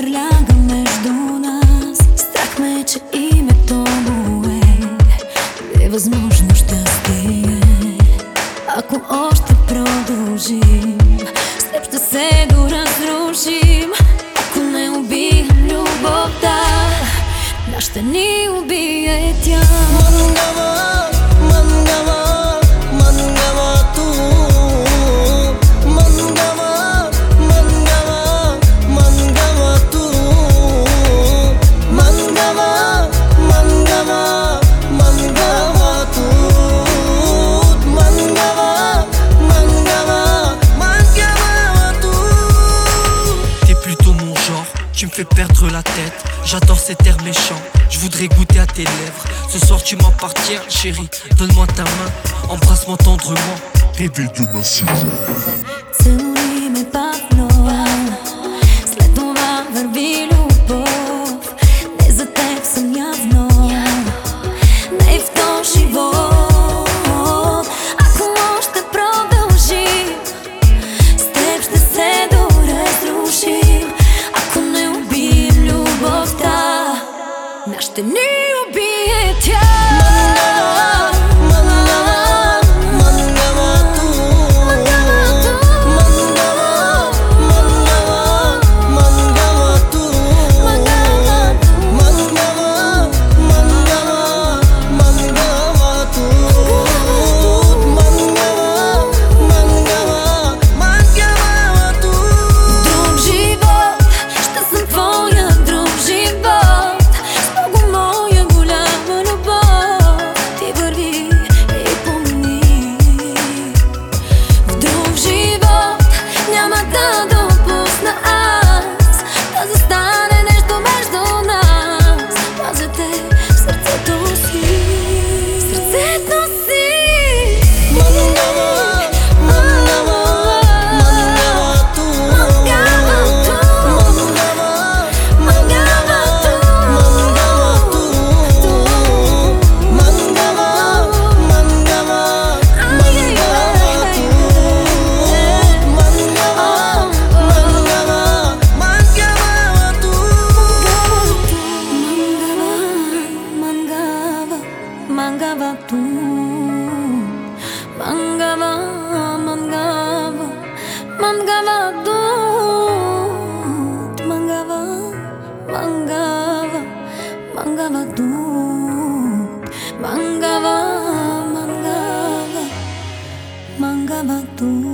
хвърляга между нас. Страх ме, че името му е невъзможно щастие. Ако още продължим, с теб ще се доразрушим. Ако не убием любовта, ще ни убие тя. Mangava, mangava, mangava tu. Mangava, mangava, mangava tu. Mangava, mangava, mangava tu. Mangava, mangava, mangava tu. T'es plutôt mon genre, tu me fais perdre la tête. J'adore cet air méchant, je voudrais goûter à tes lèvres. Ce soir tu m'appartiens, chérie, donne-moi ta main, embrasse-moi tendrement. Réveille ma сила. Целуй ме пак нова, след това върви любов. Не за теб съм явно, не в този живот. Ако още продължим, с теб ще се доразрушим. Ако не убием любовта, ще ни убие тя. Mangava tu, mangava, mangava, mangava tu, mangava, mangava, mangava tu, mangava, mangava, mangava tu.